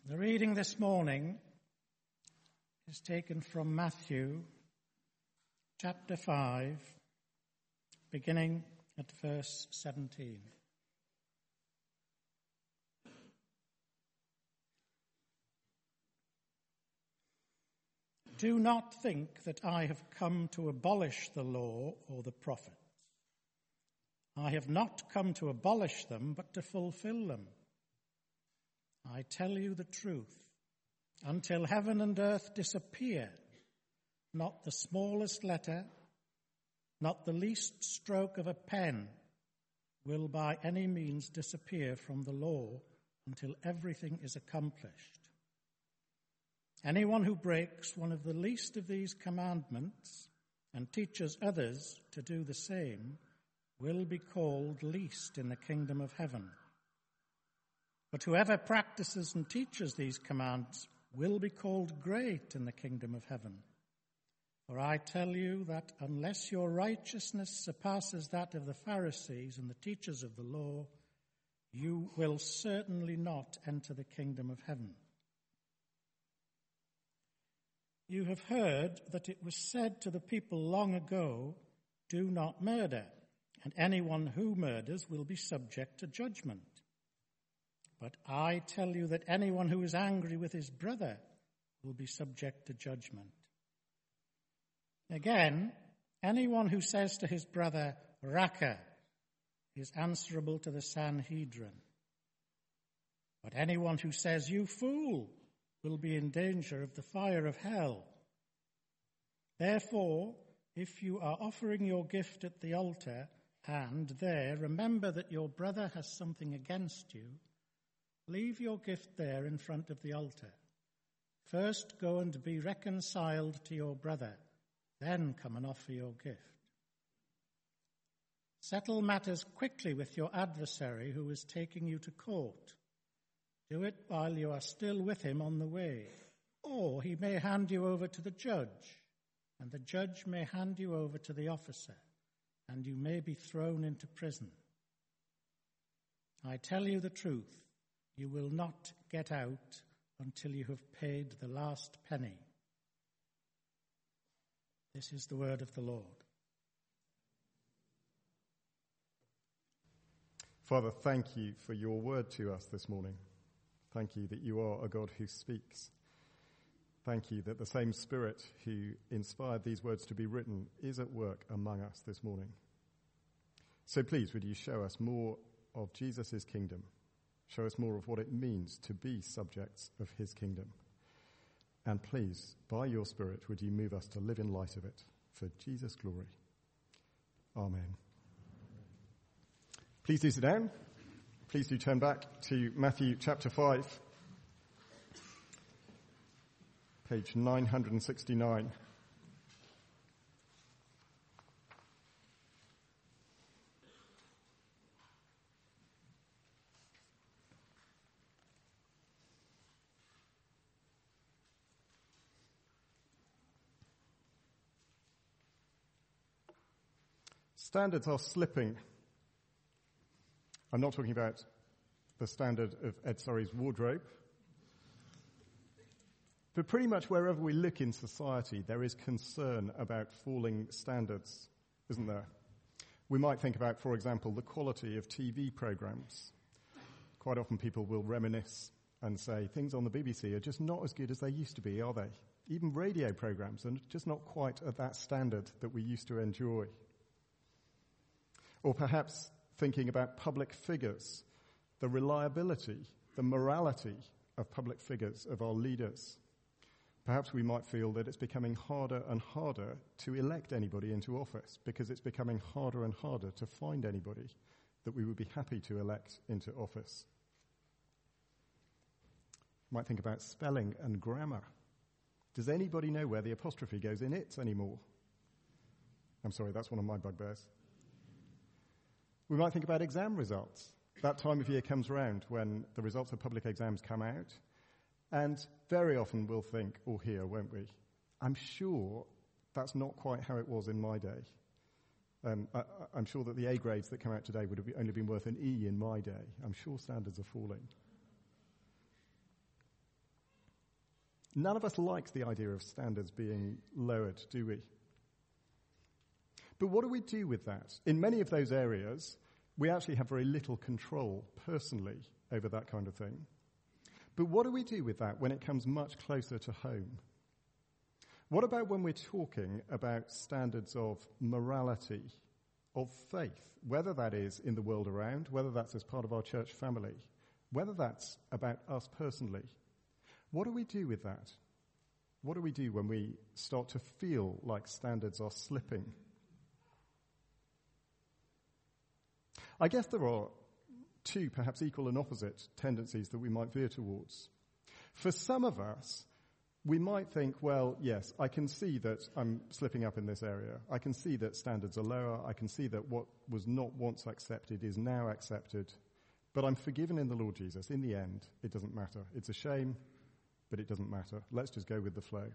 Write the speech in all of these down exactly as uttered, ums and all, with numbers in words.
The reading this morning is taken from Matthew chapter five, beginning at verse seventeen. Do not think that I have come to abolish the law or the prophets. I have not come to abolish them, but to fulfill them. I tell you the truth, until heaven and earth disappear, not the smallest letter, not the least stroke of a pen will by any means disappear from the law until everything is accomplished. Anyone who breaks one of the least of these commandments and teaches others to do the same will be called least in the kingdom of heaven. But whoever practices and teaches these commands will be called great in the kingdom of heaven. For I tell you that unless your righteousness surpasses that of the Pharisees and the teachers of the law, you will certainly not enter the kingdom of heaven. You have heard that it was said to the people long ago, "Do not murder, and anyone who murders will be subject to judgment." But I tell you that anyone who is angry with his brother will be subject to judgment. Again, anyone who says to his brother, "Raca," is answerable to the Sanhedrin. But anyone who says, "You fool," will be in danger of the fire of hell. Therefore, if you are offering your gift at the altar and there remember that your brother has something against you, leave your gift there in front of the altar. First go and be reconciled to your brother, then come and offer your gift. Settle matters quickly with your adversary who is taking you to court. Do it while you are still with him on the way, or he may hand you over to the judge, and the judge may hand you over to the officer, and you may be thrown into prison. I tell you the truth. You will not get out until you have paid the last penny. This is the word of the Lord. Father, thank you for your word to us this morning. Thank you that you are a God who speaks. Thank you that the same Spirit who inspired these words to be written is at work among us this morning. So please, would you show us more of Jesus' kingdom? Show us more of what it means to be subjects of his kingdom. And please, by your Spirit, would you move us to live in light of it for Jesus' glory. Amen. Please do sit down. Please do turn back to Matthew chapter five, page nine sixty-nine. Standards are slipping. I'm not talking about the standard of Ed Surrey's wardrobe. But pretty much wherever we look in society, there is concern about falling standards, isn't there? We might think about, for example, the quality of T V programs. Quite often people will reminisce and say things on the B B C are just not as good as they used to be, are they? Even radio programs are just not quite at that standard that we used to enjoy. Or perhaps thinking about public figures, the reliability, the morality of public figures, of our leaders. Perhaps we might feel that it's becoming harder and harder to elect anybody into office because it's becoming harder and harder to find anybody that we would be happy to elect into office. You might think about spelling and grammar. Does anybody know where the apostrophe goes in it anymore? I'm sorry, that's one of my bugbears. We might think about exam results. That time of year comes around when the results of public exams come out, and very often we'll think, or hear, won't we? I'm sure that's not quite how it was in my day. Um, I, I'm sure that the A grades that come out today would have only been worth an E in my day. I'm sure standards are falling. None of us likes the idea of standards being lowered, do we? But what do we do with that? In many of those areas, we actually have very little control personally over that kind of thing. But what do we do with that when it comes much closer to home? What about when we're talking about standards of morality, of faith, whether that is in the world around, whether that's as part of our church family, whether that's about us personally? What do we do with that? What do we do when we start to feel like standards are slipping? I guess there are two, perhaps equal and opposite, tendencies that we might veer towards. For some of us, we might think, well, yes, I can see that I'm slipping up in this area. I can see that standards are lower. I can see that what was not once accepted is now accepted. But I'm forgiven in the Lord Jesus. In the end, it doesn't matter. It's a shame, but it doesn't matter. Let's just go with the flow.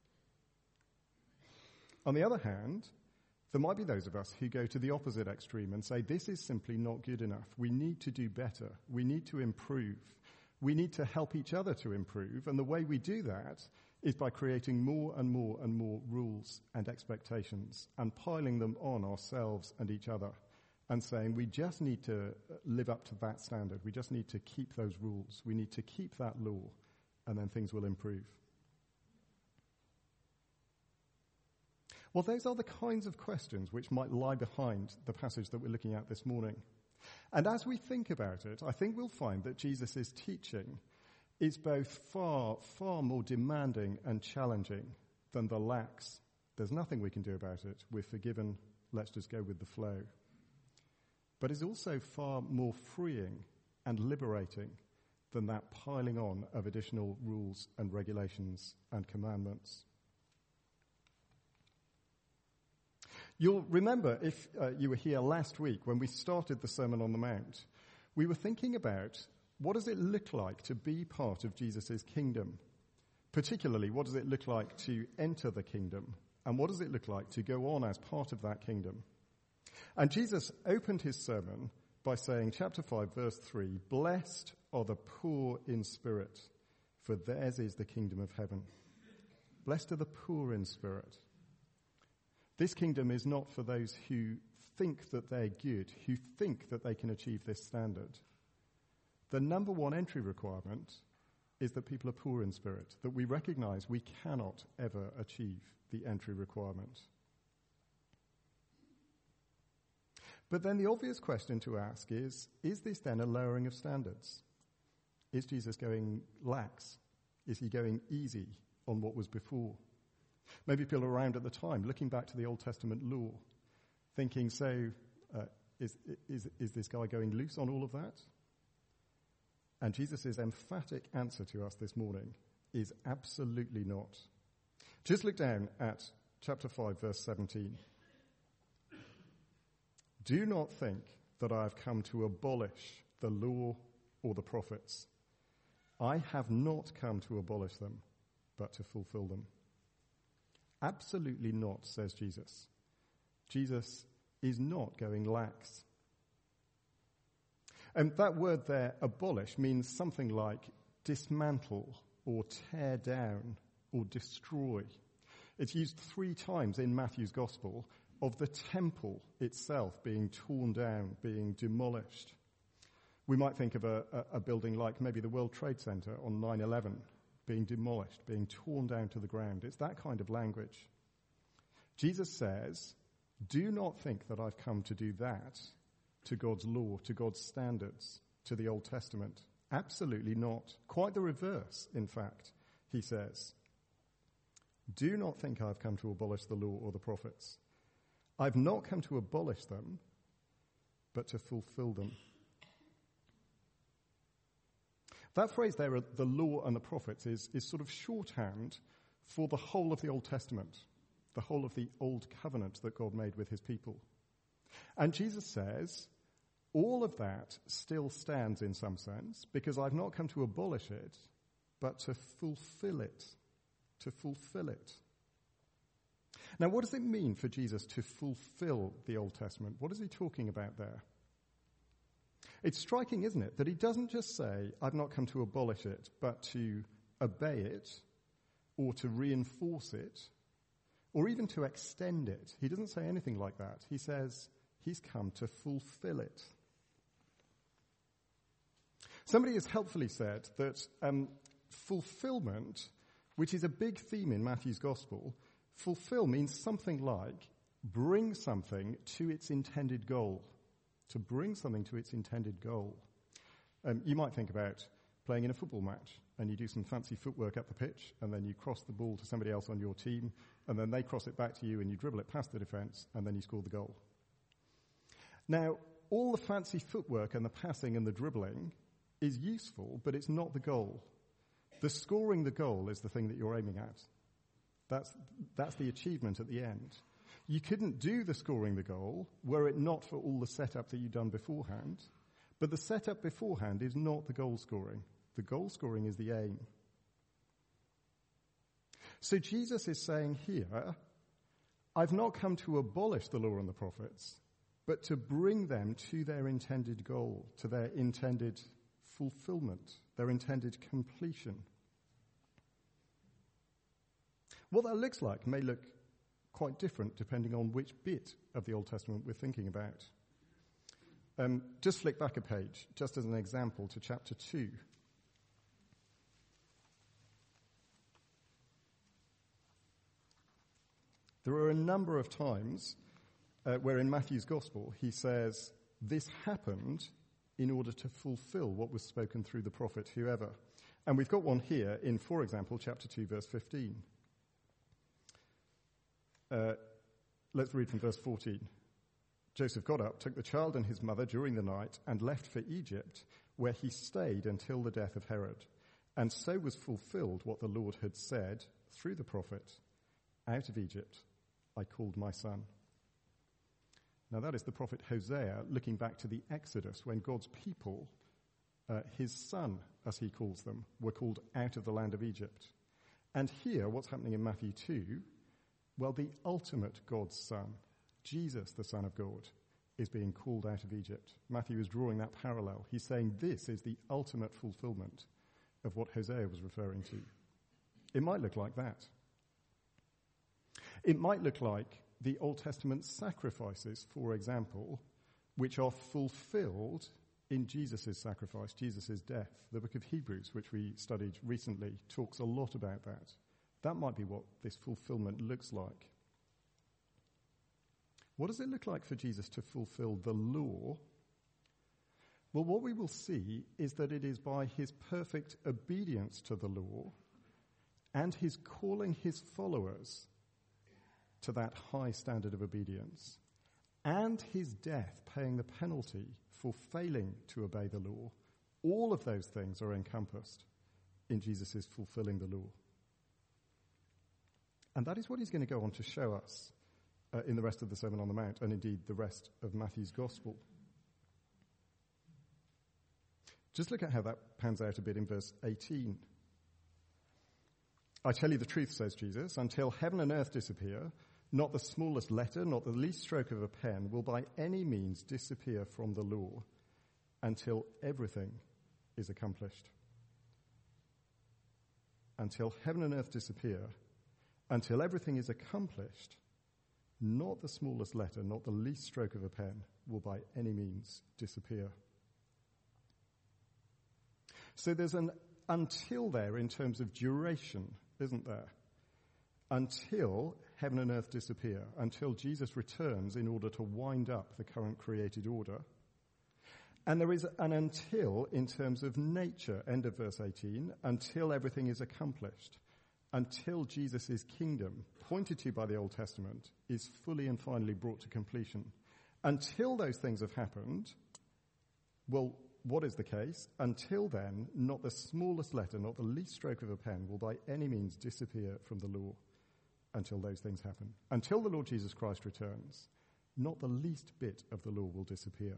On the other hand, there might be those of us who go to the opposite extreme and say, this is simply not good enough. We need to do better. We need to improve. We need to help each other to improve. And the way we do that is by creating more and more and more rules and expectations and piling them on ourselves and each other and saying we just need to live up to that standard. We just need to keep those rules. We need to keep that law, and then things will improve. Well, those are the kinds of questions which might lie behind the passage that we're looking at this morning. And as we think about it, I think we'll find that Jesus' teaching is both far, far more demanding and challenging than the lax, there's nothing we can do about it, we're forgiven, let's just go with the flow. But is also far more freeing and liberating than that piling on of additional rules and regulations and commandments. You'll remember, if uh, you were here last week when we started the Sermon on the Mount, we were thinking about what does it look like to be part of Jesus' kingdom? Particularly, what does it look like to enter the kingdom? And what does it look like to go on as part of that kingdom? And Jesus opened his sermon by saying, chapter five, verse three, "Blessed are the poor in spirit, for theirs is the kingdom of heaven." Blessed are the poor in spirit. This kingdom is not for those who think that they're good, who think that they can achieve this standard. The number one entry requirement is that people are poor in spirit, that we recognize we cannot ever achieve the entry requirement. But then the obvious question to ask is, is this then a lowering of standards? Is Jesus going lax? Is he going easy on what was before? Maybe people around at the time, looking back to the Old Testament law, thinking, so, uh, is, is, is this guy going loose on all of that? And Jesus' emphatic answer to us this morning is absolutely not. Just look down at chapter five, verse seventeen. "Do not think that I have come to abolish the law or the prophets. I have not come to abolish them, but to fulfill them." Absolutely not, says Jesus. Jesus is not going lax. And that word there, abolish, means something like dismantle or tear down or destroy. It's used three times in Matthew's Gospel of the temple itself being torn down, being demolished. We might think of a, a, a building like maybe the World Trade Center on nine eleven being demolished, being torn down to the ground. It's that kind of language. Jesus says, do not think that I've come to do that to God's law, to God's standards, to the Old Testament. Absolutely not. Quite the reverse, in fact, he says. Do not think I've come to abolish the law or the prophets. I've not come to abolish them, but to fulfill them. That phrase there, the law and the prophets, is, is sort of shorthand for the whole of the Old Testament, the whole of the Old Covenant that God made with his people. And Jesus says, all of that still stands in some sense, because I've not come to abolish it, but to fulfill it. To fulfill it. Now, what does it mean for Jesus to fulfill the Old Testament? What is he talking about there? It's striking, isn't it, that he doesn't just say, I've not come to abolish it, but to obey it, or to reinforce it, or even to extend it. He doesn't say anything like that. He says he's come to fulfill it. Somebody has helpfully said that um, fulfillment, which is a big theme in Matthew's Gospel, fulfill means something like bring something to its intended goal. To bring something to its intended goal. Um, you might think about playing in a football match, and you do some fancy footwork up the pitch, and then you cross the ball to somebody else on your team, and then they cross it back to you, and you dribble it past the defence, and then you score the goal. Now, all the fancy footwork and the passing and the dribbling is useful, but it's not the goal. The scoring the goal is the thing that you're aiming at. That's, that's the achievement at the end. You couldn't do the scoring the goal were it not for all the setup that you'd done beforehand, but the setup beforehand is not the goal scoring. The goal scoring is the aim. So Jesus is saying here, I've not come to abolish the law and the prophets, but to bring them to their intended goal, to their intended fulfillment, their intended completion. What that looks like may look quite different depending on which bit of the Old Testament we're thinking about. Um, just flick back a page, just as an example, to chapter two. There are a number of times uh, where in Matthew's Gospel he says, this happened in order to fulfill what was spoken through the prophet whoever. And we've got one here in, for example, chapter two, verse fifteen. Uh, let's read from verse fourteen. Joseph got up, took the child and his mother during the night, and left for Egypt, where he stayed until the death of Herod. And so was fulfilled what the Lord had said through the prophet, out of Egypt I called my son. Now that is the prophet Hosea looking back to the Exodus when God's people, uh, his son, as he calls them, were called out of the land of Egypt. And here, what's happening in Matthew two, well, the ultimate God's son, Jesus, the Son of God, is being called out of Egypt. Matthew is drawing that parallel. He's saying this is the ultimate fulfillment of what Hosea was referring to. It might look like that. It might look like the Old Testament sacrifices, for example, which are fulfilled in Jesus' sacrifice, Jesus' death. The book of Hebrews, which we studied recently, talks a lot about that. That might be what this fulfillment looks like. What does it look like for Jesus to fulfill the law? Well, what we will see is that it is by his perfect obedience to the law and his calling his followers to that high standard of obedience and his death paying the penalty for failing to obey the law. All of those things are encompassed in Jesus' fulfilling the law. And that is what he's going to go on to show us uh, in the rest of the Sermon on the Mount, and indeed the rest of Matthew's Gospel. Just look at how that pans out a bit in verse eighteen. I tell you the truth, says Jesus, until heaven and earth disappear, not the smallest letter, not the least stroke of a pen will by any means disappear from the law until everything is accomplished. Until heaven and earth disappear, until everything is accomplished, not the smallest letter, not the least stroke of a pen will by any means disappear. So there's an until there in terms of duration, isn't there? Until heaven and earth disappear, until Jesus returns in order to wind up the current created order. And there is an until in terms of nature, end of verse eighteen, until everything is accomplished, until Jesus' kingdom, pointed to by the Old Testament, is fully and finally brought to completion. Until those things have happened, well, what is the case? Until then, not the smallest letter, not the least stroke of a pen will by any means disappear from the law until those things happen. Until the Lord Jesus Christ returns, not the least bit of the law will disappear.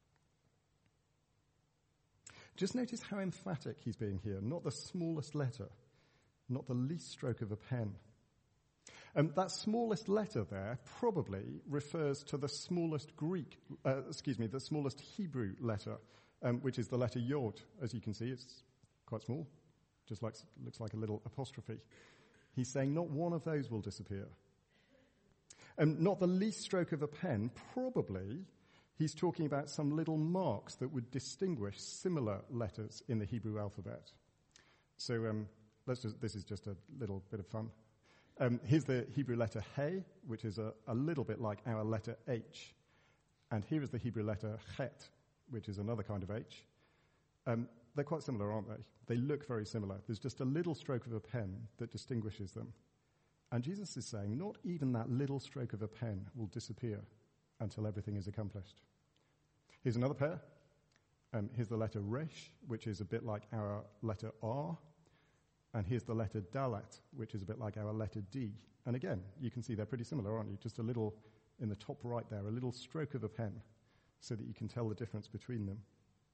Just notice how emphatic he's being here. Not the smallest letter, not the least stroke of a pen. And that smallest letter there probably refers to the smallest Greek, uh, excuse me, the smallest Hebrew letter, um, which is the letter Yod. As you can see, it's quite small, just like, looks like a little apostrophe. He's saying not one of those will disappear. And not the least stroke of a pen, probably he's talking about some little marks that would distinguish similar letters in the Hebrew alphabet. So um, let's just, this is just a little bit of fun. Um, here's the Hebrew letter He, which is a, a little bit like our letter H. And here is the Hebrew letter Chet, which is another kind of H. Um, they're quite similar, aren't they? They look very similar. There's just a little stroke of a pen that distinguishes them. And Jesus is saying not even that little stroke of a pen will disappear until everything is accomplished. Here's another pair. Um, here's the letter Resh, which is a bit like our letter R. And here's the letter Dalet, which is a bit like our letter D. And again, you can see they're pretty similar, aren't you? Just a little, in the top right there, a little stroke of a pen so that you can tell the difference between them.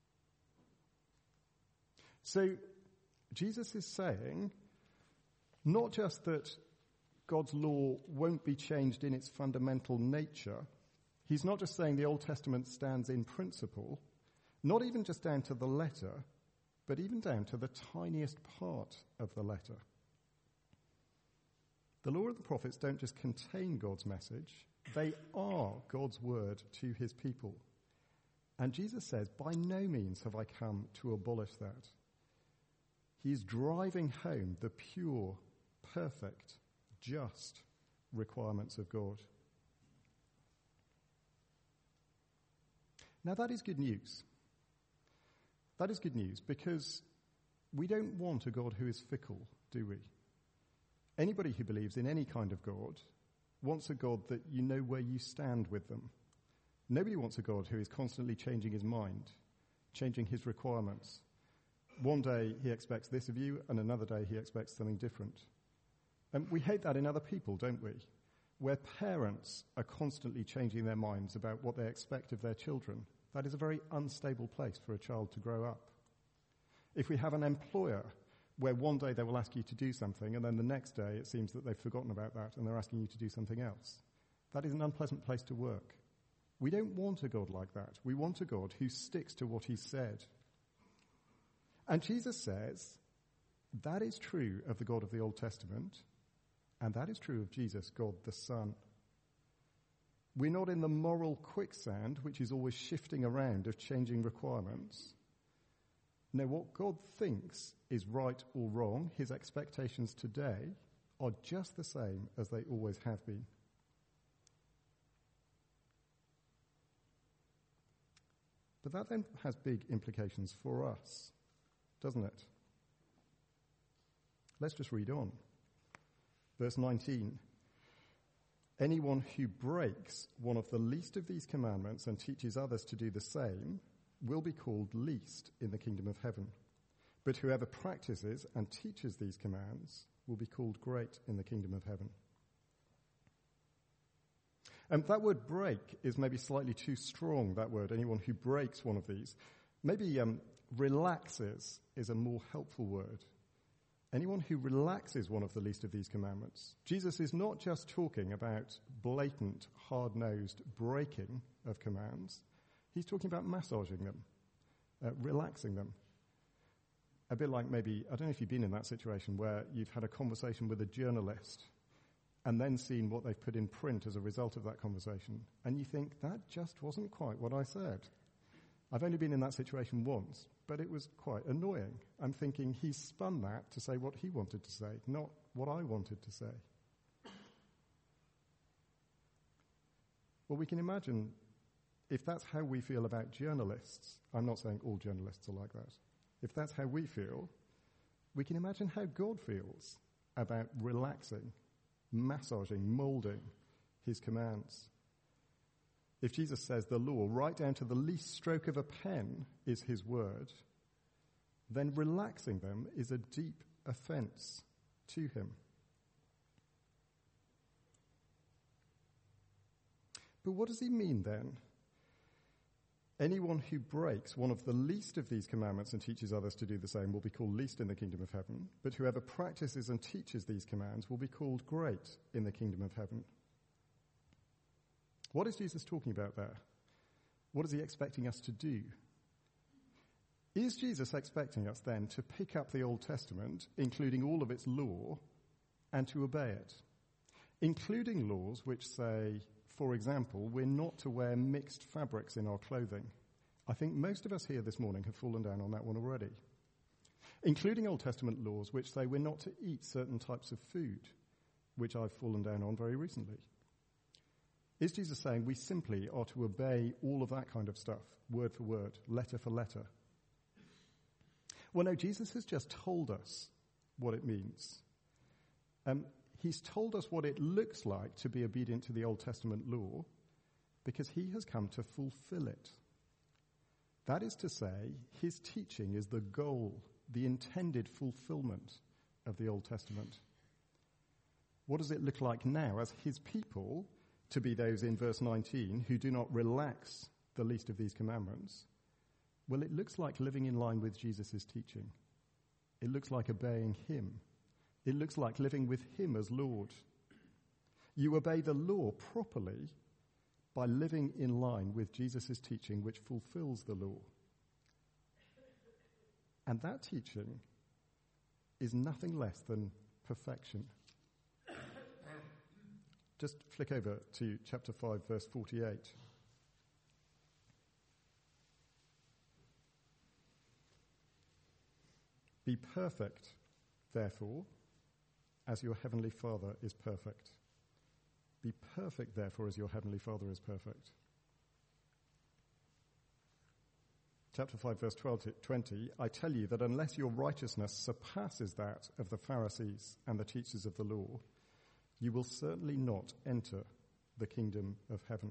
So Jesus is saying not just that God's law won't be changed in its fundamental nature. He's not just saying the Old Testament stands in principle, not even just down to the letter, but even down to the tiniest part of the letter. The law and the prophets don't just contain God's message, they are God's word to his people. And Jesus says, by no means have I come to abolish that. He's driving home the pure, perfect, just requirements of God. Now that is good news. That is good news because we don't want a God who is fickle, do we? Anybody who believes in any kind of God wants a God that you know where you stand with them. Nobody wants a God who is constantly changing his mind, changing his requirements. One day he expects this of you, and another day he expects something different. And we hate that in other people, don't we? Where parents are constantly changing their minds about what they expect of their children. That is a very unstable place for a child to grow up. If we have an employer where one day they will ask you to do something, and then the next day it seems that they've forgotten about that and they're asking you to do something else, that is an unpleasant place to work. We don't want a God like that. We want a God who sticks to what he's said. And Jesus says that is true of the God of the Old Testament, and that is true of Jesus, God the Son. We're not in the moral quicksand, which is always shifting around of changing requirements. No, what God thinks is right or wrong, his expectations today, are just the same as they always have been. But that then has big implications for us, doesn't it? Let's just read on. Verse nineteen. Anyone who breaks one of the least of these commandments and teaches others to do the same will be called least in the kingdom of heaven. But whoever practices and teaches these commands will be called great in the kingdom of heaven. And that word break is maybe slightly too strong, that word, anyone who breaks one of these. Maybe um, relaxes is a more helpful word. Anyone who relaxes one of the least of these commandments. Jesus is not just talking about blatant, hard-nosed breaking of commands. He's talking about massaging them, uh, relaxing them. A bit like maybe, I don't know if you've been in that situation where you've had a conversation with a journalist and then seen what they've put in print as a result of that conversation, and you think, that just wasn't quite what I said. I've only been in that situation once, but it was quite annoying. I'm thinking he spun that to say what he wanted to say, not what I wanted to say. Well, we can imagine if that's how we feel about journalists. I'm not saying all journalists are like that. If that's how we feel, we can imagine how God feels about relaxing, massaging, molding his commands. If Jesus says the law, right down to the least stroke of a pen, is his word, then relaxing them is a deep offense to him. But what does he mean then? Anyone who breaks one of the least of these commandments and teaches others to do the same will be called least in the kingdom of heaven, but whoever practices and teaches these commands will be called great in the kingdom of heaven. What is Jesus talking about there? What is he expecting us to do? Is Jesus expecting us then to pick up the Old Testament, including all of its law, and to obey it, including laws which say, for example, we're not to wear mixed fabrics in our clothing. I think most of us here this morning have fallen down on that one already. Including Old Testament laws which say we're not to eat certain types of food, which I've fallen down on very recently. Is Jesus saying we simply are to obey all of that kind of stuff, word for word, letter for letter? Well, no, Jesus has just told us what it means. Um, he's told us what it looks like to be obedient to the Old Testament law because he has come to fulfill it. That is to say, his teaching is the goal, the intended fulfillment of the Old Testament. What does it look like now as his people, to be those in verse nineteen who do not relax the least of these commandments? Well, it looks like living in line with Jesus' teaching. It looks like obeying him. It looks like living with him as Lord. You obey the law properly by living in line with Jesus' teaching, which fulfills the law. And that teaching is nothing less than perfection. Just flick over to chapter five, verse forty-eight. Be perfect, therefore, as your heavenly Father is perfect. Be perfect, therefore, as your heavenly Father is perfect. Chapter five, verse twelve to twenty, I tell you that unless your righteousness surpasses that of the Pharisees and the teachers of the law, you will certainly not enter the kingdom of heaven.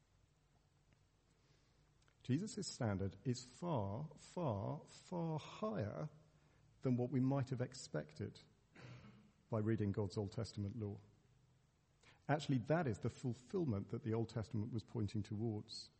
Jesus' standard is far, far, far higher than what we might have expected by reading God's Old Testament law. Actually, that is the fulfillment that the Old Testament was pointing towards.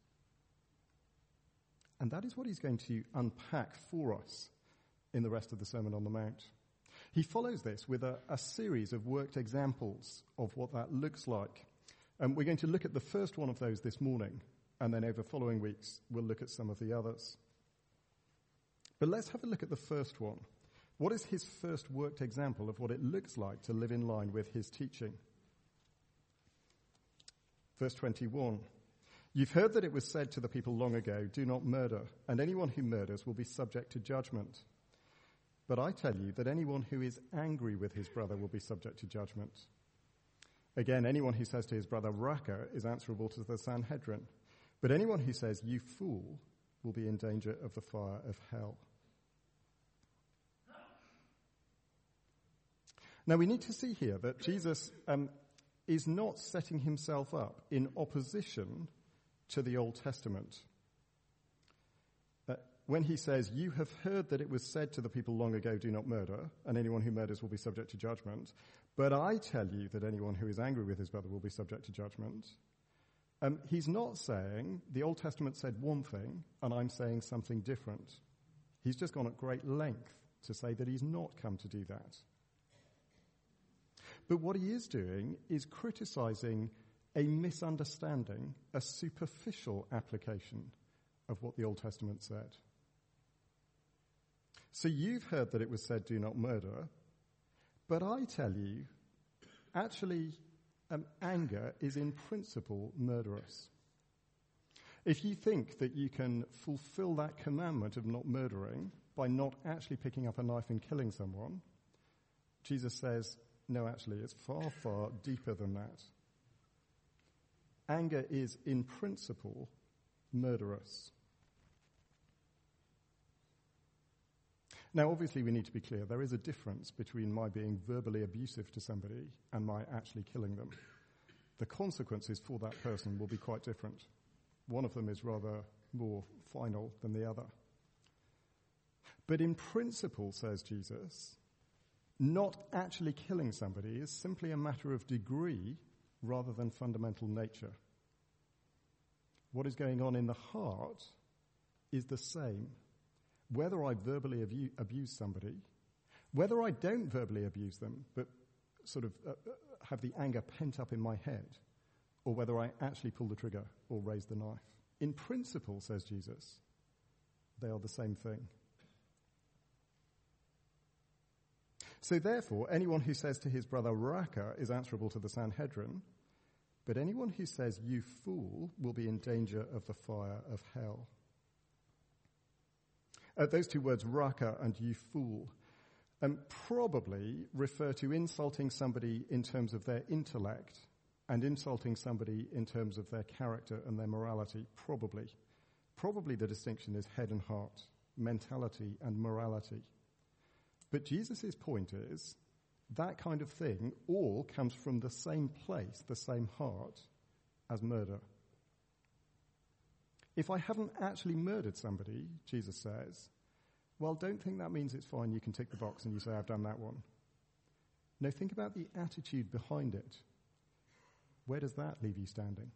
And that is what he's going to unpack for us in the rest of the Sermon on the Mount. He follows this with a, a series of worked examples of what that looks like. And we're going to look at the first one of those this morning, and then over following weeks, we'll look at some of the others. But let's have a look at the first one. What is his first worked example of what it looks like to live in line with his teaching? Verse twenty-one. You've heard that it was said to the people long ago, do not murder, and anyone who murders will be subject to judgment. But I tell you that anyone who is angry with his brother will be subject to judgment. Again, anyone who says to his brother, Raca, is answerable to the Sanhedrin. But anyone who says, you fool, will be in danger of the fire of hell. Now, we need to see here that Jesus um, is not setting himself up in opposition to the Old Testament. Uh, when he says, you have heard that it was said to the people long ago, do not murder, and anyone who murders will be subject to judgment, but I tell you that anyone who is angry with his brother will be subject to judgment. Um, he's not saying the Old Testament said one thing, and I'm saying something different. He's just gone at great length to say that he's not come to do that. But what he is doing is criticizing a misunderstanding, a superficial application of what the Old Testament said. So you've heard that it was said, do not murder, but I tell you, actually, um, anger is in principle murderous. If you think that you can fulfill that commandment of not murdering by not actually picking up a knife and killing someone, Jesus says, no, actually, it's far, far deeper than that. Anger is, in principle, murderous. Now, obviously, we need to be clear. There is a difference between my being verbally abusive to somebody and my actually killing them. The consequences for that person will be quite different. One of them is rather more final than the other. But in principle, says Jesus, not actually killing somebody is simply a matter of degree rather than fundamental nature. What is going on in the heart is the same. Whether I verbally abu- abuse somebody, whether I don't verbally abuse them, but sort of uh, have the anger pent up in my head, or whether I actually pull the trigger or raise the knife. In principle, says Jesus, they are the same thing. So therefore, anyone who says to his brother, Raka, is answerable to the Sanhedrin, but anyone who says, you fool, will be in danger of the fire of hell. Uh, those two words, Raka and you fool, um, probably refer to insulting somebody in terms of their intellect and insulting somebody in terms of their character and their morality, probably. Probably the distinction is head and heart, mentality and morality. But Jesus' point is, that kind of thing all comes from the same place, the same heart, as murder. If I haven't actually murdered somebody, Jesus says, well, don't think that means it's fine, you can tick the box and you say, I've done that one. No, think about the attitude behind it. Where does that leave you standing?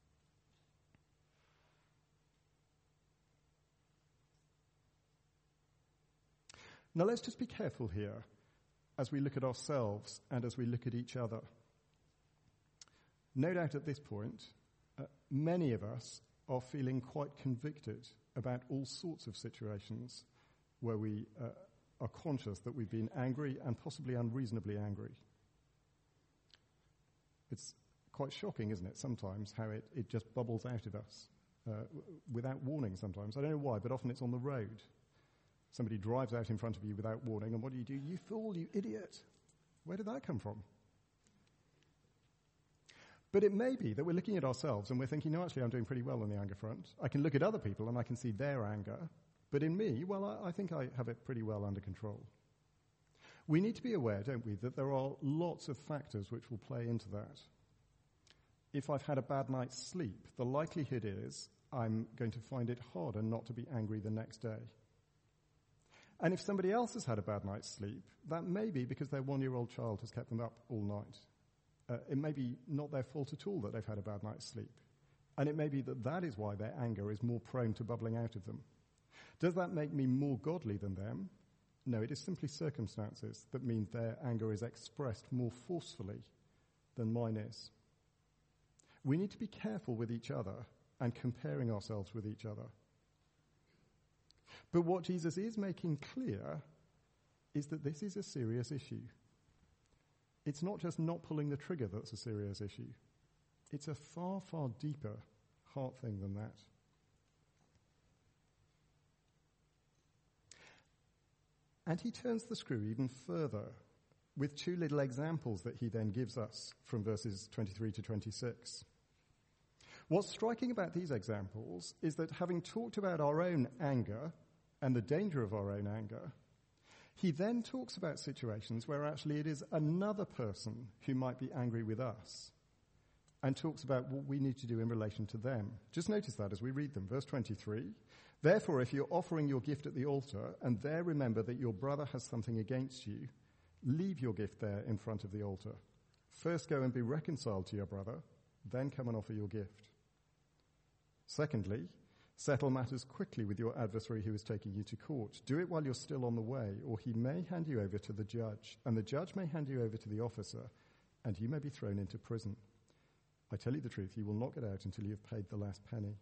Now let's just be careful here as we look at ourselves and as we look at each other. No doubt at this point, uh, many of us are feeling quite convicted about all sorts of situations where we uh, are conscious that we've been angry and possibly unreasonably angry. It's quite shocking, isn't it, sometimes how it, it just bubbles out of us uh, w- without warning sometimes. I don't know why, but often it's on the road. Somebody drives out in front of you without warning, and what do you do? You fool, you idiot. Where did that come from? But it may be that we're looking at ourselves and we're thinking, no, actually, I'm doing pretty well on the anger front. I can look at other people and I can see their anger. But in me, well, I, I think I have it pretty well under control. We need to be aware, don't we, that there are lots of factors which will play into that. If I've had a bad night's sleep, the likelihood is I'm going to find it harder not to be angry the next day. And if somebody else has had a bad night's sleep, that may be because their one-year-old child has kept them up all night. Uh, it may be not their fault at all that they've had a bad night's sleep. And it may be that that is why their anger is more prone to bubbling out of them. Does that make me more godly than them? No, it is simply circumstances that mean their anger is expressed more forcefully than mine is. We need to be careful with each other and comparing ourselves with each other. But what Jesus is making clear is that this is a serious issue. It's not just not pulling the trigger that's a serious issue. It's a far, far deeper heart thing than that. And he turns the screw even further with two little examples that he then gives us from verses twenty-three to twenty-six. What's striking about these examples is that having talked about our own anger and the danger of our own anger, he then talks about situations where actually it is another person who might be angry with us and talks about what we need to do in relation to them. Just notice that as we read them. Verse twenty-three, therefore, if you're offering your gift at the altar and there remember that your brother has something against you, leave your gift there in front of the altar. First go and be reconciled to your brother, then come and offer your gift. Secondly, settle matters quickly with your adversary who is taking you to court. Do it while you're still on the way, or he may hand you over to the judge, and the judge may hand you over to the officer, and you may be thrown into prison. I tell you the truth, you will not get out until you have paid the last penny.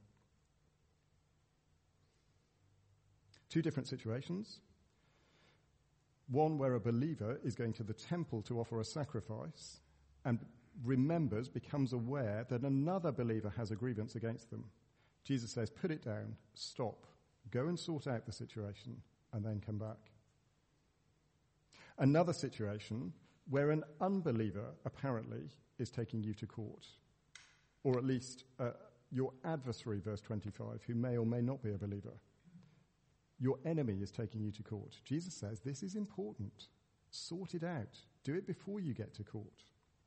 Two different situations. One where a believer is going to the temple to offer a sacrifice and remembers, becomes aware that another believer has a grievance against them. Jesus says, put it down, stop, go and sort out the situation, and then come back. Another situation where an unbeliever, apparently, is taking you to court. Or at least uh, your adversary, verse twenty-five, who may or may not be a believer. Your enemy is taking you to court. Jesus says, this is important. Sort it out. Do it before you get to court.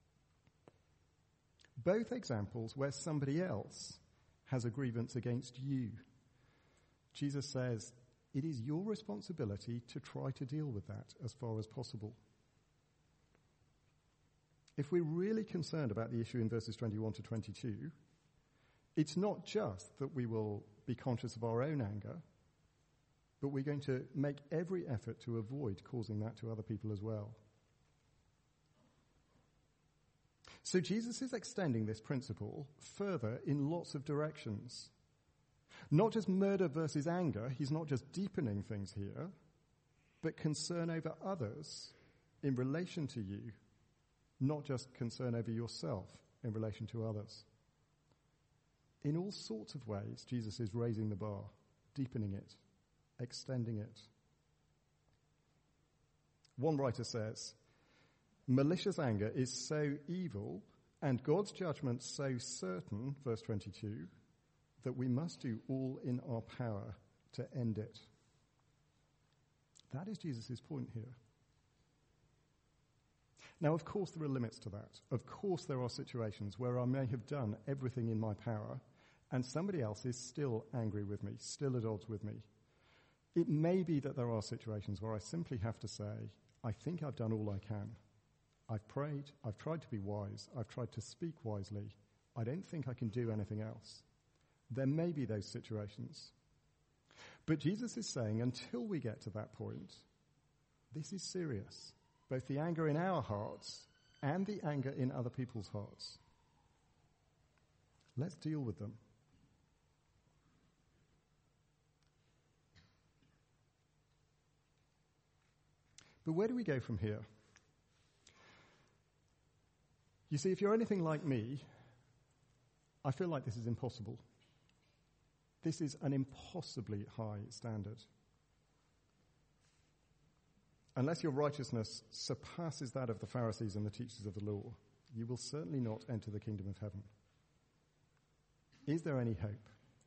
Both examples where somebody else has a grievance against you. Jesus says, it is your responsibility to try to deal with that as far as possible. If we're really concerned about the issue in verses twenty-one to twenty-two, it's not just that we will be conscious of our own anger, but we're going to make every effort to avoid causing that to other people as well. So Jesus is extending this principle further in lots of directions. Not just murder versus anger, he's not just deepening things here, but concern over others in relation to you, not just concern over yourself in relation to others. In all sorts of ways, Jesus is raising the bar, deepening it, extending it. One writer says, malicious anger is so evil and God's judgment so certain, verse twenty-two, that we must do all in our power to end it. That is Jesus' point here. Now, of course, there are limits to that. Of course, there are situations where I may have done everything in my power and somebody else is still angry with me, still at odds with me. It may be that there are situations where I simply have to say, I think I've done all I can. I've prayed, I've tried to be wise, I've tried to speak wisely. I don't think I can do anything else. There may be those situations. But Jesus is saying, until we get to that point, this is serious. Both the anger in our hearts and the anger in other people's hearts. Let's deal with them. But where do we go from here? You see, if you're anything like me, I feel like this is impossible. This is an impossibly high standard. Unless your righteousness surpasses that of the Pharisees and the teachers of the law, you will certainly not enter the kingdom of heaven. Is there any hope?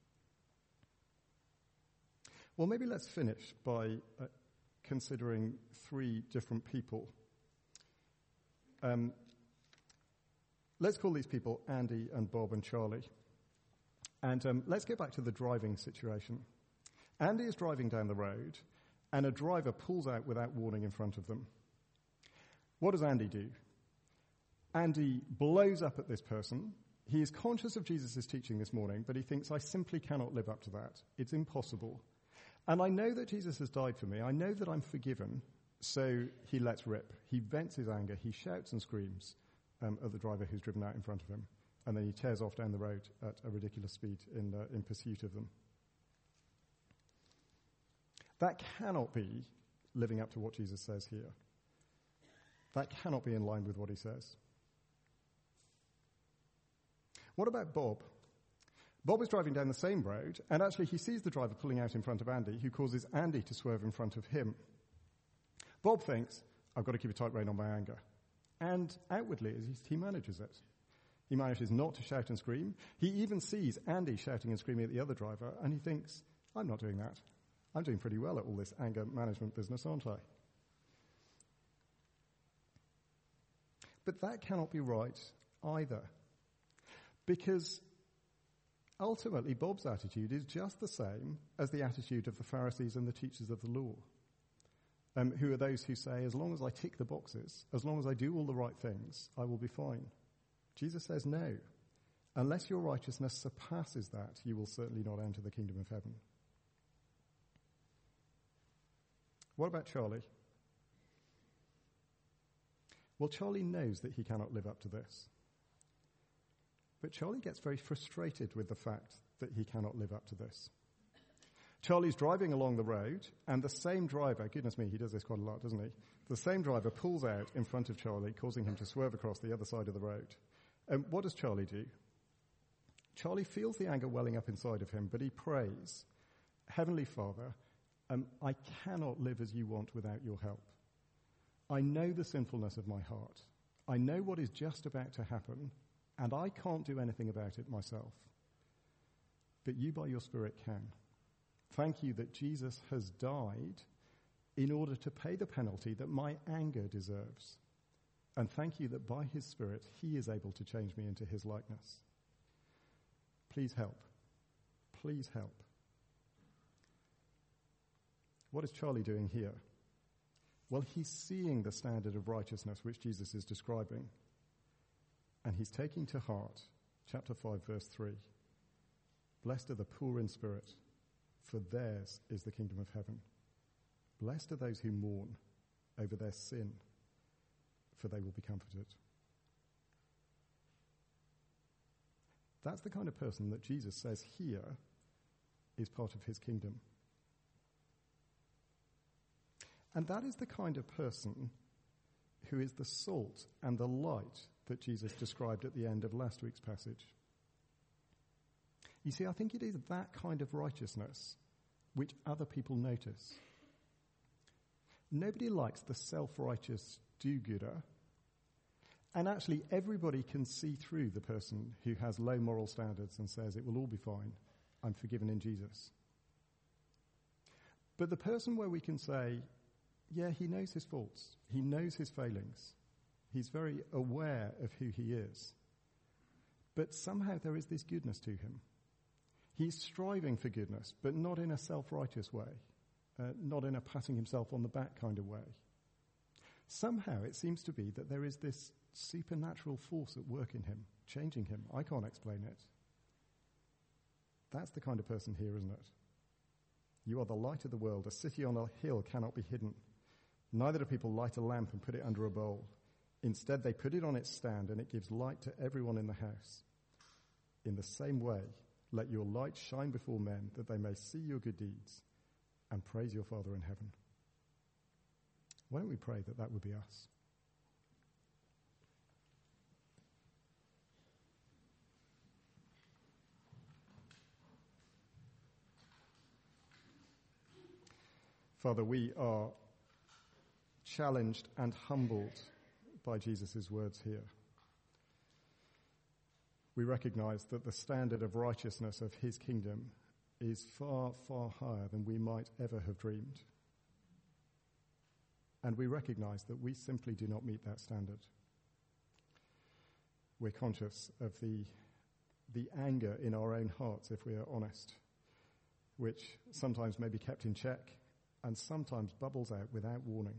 Well, maybe let's finish by uh, considering three different people. Um, let's call these people Andy and Bob and Charlie. And um, let's go back to the driving situation. Andy is driving down the road, and a driver pulls out without warning in front of them. What does Andy do? Andy blows up at this person. He is conscious of Jesus' teaching this morning, but he thinks, I simply cannot live up to that. It's impossible. And I know that Jesus has died for me. I know that I'm forgiven. So he lets rip. He vents his anger. He shouts and screams um, at the driver who's driven out in front of him. And then he tears off down the road at a ridiculous speed in, uh, in pursuit of them. That cannot be living up to what Jesus says here. That cannot be in line with what he says. What about Bob? Bob is driving down the same road, and actually he sees the driver pulling out in front of Andy, who causes Andy to swerve in front of him. Bob thinks, I've got to keep a tight rein on my anger. And outwardly, he manages it. He manages not to shout and scream. He even sees Andy shouting and screaming at the other driver, and he thinks, I'm not doing that. I'm doing pretty well at all this anger management business, aren't I? But that cannot be right either. Because ultimately, Bob's attitude is just the same as the attitude of the Pharisees and the teachers of the law, um, who are those who say, as long as I tick the boxes, as long as I do all the right things, I will be fine. Jesus says, no. Unless your righteousness surpasses that, you will certainly not enter the kingdom of heaven. What about Charlie? Well, Charlie knows that he cannot live up to this. But Charlie gets very frustrated with the fact that he cannot live up to this. Charlie's driving along the road, and the same driver, goodness me, he does this quite a lot, doesn't he? The same driver pulls out in front of Charlie, causing him to swerve across the other side of the road. And what does Charlie do? Charlie feels the anger welling up inside of him, but he prays, Heavenly Father, um, I cannot live as you want without your help. I know the sinfulness of my heart. I know what is just about to happen, and I can't do anything about it myself. But you by your Spirit can. Thank you that Jesus has died in order to pay the penalty that my anger deserves. And thank you that by his Spirit, he is able to change me into his likeness. Please help. Please help. What is Charlie doing here? Well, he's seeing the standard of righteousness which Jesus is describing. And he's taking to heart chapter five, verse three. Blessed are the poor in spirit, for theirs is the kingdom of heaven. Blessed are those who mourn over their sin, for they will be comforted. That's the kind of person that Jesus says here is part of his kingdom. And that is the kind of person who is the salt and the light that Jesus described at the end of last week's passage. You see, I think it is that kind of righteousness which other people notice. Nobody likes the self-righteous do-gooder, and actually everybody can see through the person who has low moral standards and says, it will all be fine, I'm forgiven in Jesus. But the person where we can say, yeah, he knows his faults, he knows his failings, he's very aware of who he is, but somehow there is this goodness to him. He's striving for goodness, but not in a self-righteous way, uh, not in a patting himself on the back kind of way. Somehow it seems to be that there is this supernatural force at work in him, changing him. I can't explain it. That's the kind of person here, isn't it? You are the light of the world. A city on a hill cannot be hidden. Neither do people light a lamp and put it under a bowl. Instead, they put it on its stand, and it gives light to everyone in the house. In the same way, let your light shine before men, that they may see your good deeds and praise your Father in heaven. Why don't we pray that that would be us? Father, we are challenged and humbled by Jesus' words here. We recognize that the standard of righteousness of his kingdom is far, far higher than we might ever have dreamed. And we recognize that we simply do not meet that standard. We're conscious of the, the anger in our own hearts, if we are honest, which sometimes may be kept in check and sometimes bubbles out without warning.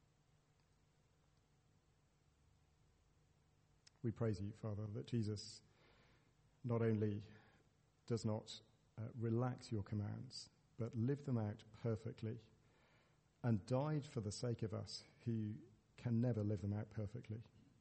We praise you, Father, that Jesus not only does not uh, relax your commands, but lived them out perfectly and died for the sake of us who can never live them out perfectly.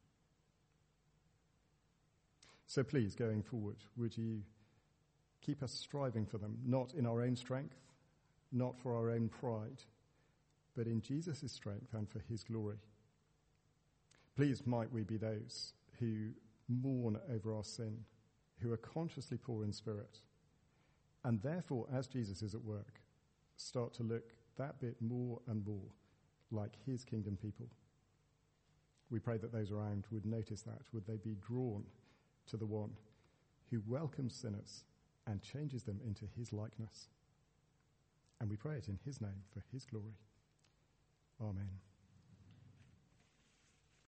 So please, going forward, would you keep us striving for them, not in our own strength, not for our own pride, but in Jesus' strength and for his glory. Please might we be those who mourn over our sin, who are consciously poor in spirit, and therefore, as Jesus is at work, start to look that bit more and more like his kingdom people. We pray that those around would notice that, would they be drawn to the one who welcomes sinners and changes them into his likeness. And we pray it in his name for his glory. Amen.